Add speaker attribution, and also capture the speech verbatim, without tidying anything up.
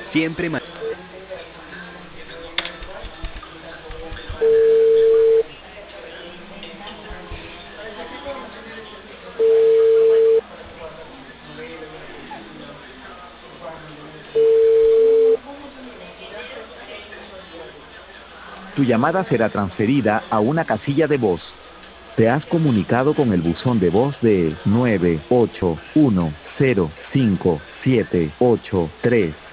Speaker 1: Siempre ma-
Speaker 2: Tu llamada será transferida a una casilla de voz. Te has comunicado con el buzón de voz de nueve ocho uno cero cinco siete ocho tres.